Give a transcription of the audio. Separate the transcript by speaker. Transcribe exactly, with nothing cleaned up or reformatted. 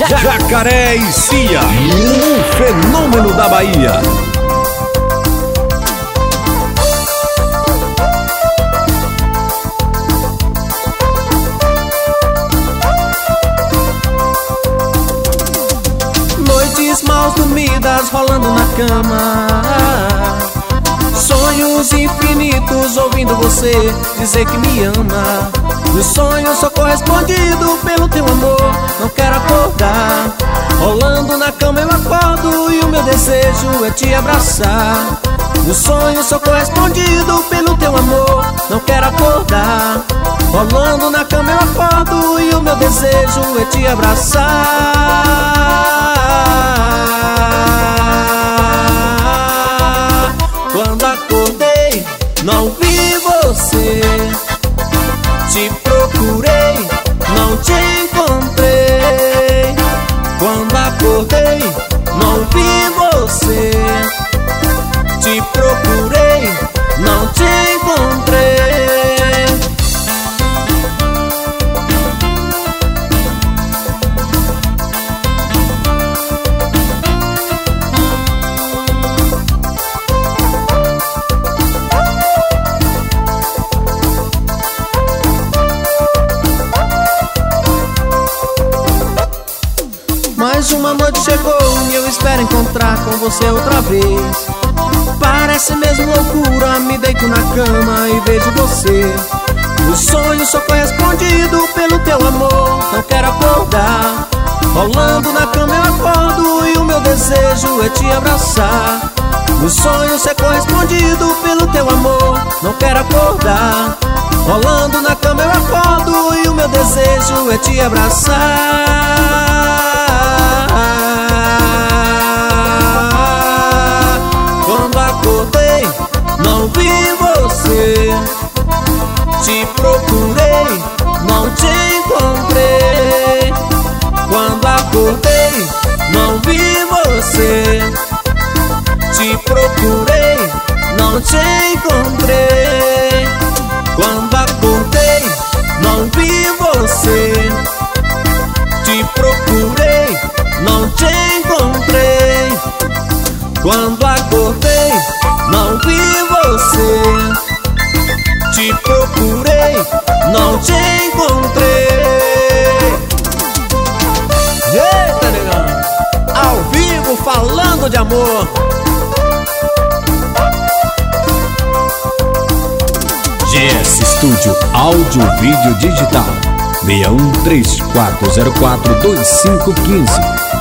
Speaker 1: Jacaré e Cia, um fenômeno da Bahia.
Speaker 2: Noites mal dormidas rolando na cama, sonhos infinitos ouvindo você dizer que me ama. Nos sonhos sou correspondido pelo teu amor, não quero acordar. Rolando na cama eu acordo e o meu desejo é te abraçar. Nos sonhos sou correspondido pelo teu amor, não quero acordar. Rolando na cama eu acordo e o meu desejo é te abraçar. Quando acordei, não vi você. Te procurei, não te encontrei. Quando acordei, não vi você. Te procurei, não te encontrei. Mais uma noite chegou e eu espero encontrar com você outra vez. Parece mesmo loucura, me deito na cama e vejo você. Nos sonhos sou correspondido pelo teu amor, não quero acordar. Rolando na cama eu acordo e o meu desejo é te abraçar. Nos sonhos ser correspondido pelo teu amor, não quero acordar. Rolando na cama eu acordo e o meu desejo é te abraçar. Quando acordei, não vi você. Te procurei, não te encontrei. Quando acordei, não vi você. Te procurei, não te encontrei. Quando acordei, não vi você. Te procurei, não te encontrei. Quando acordei, não vi você. Te procurei, não te encontrei.
Speaker 1: Eita, negão! Ao vivo falando de amor. G S Studio Áudio Vídeo Digital seis um três quatro zero quatro dois cinco um cinco.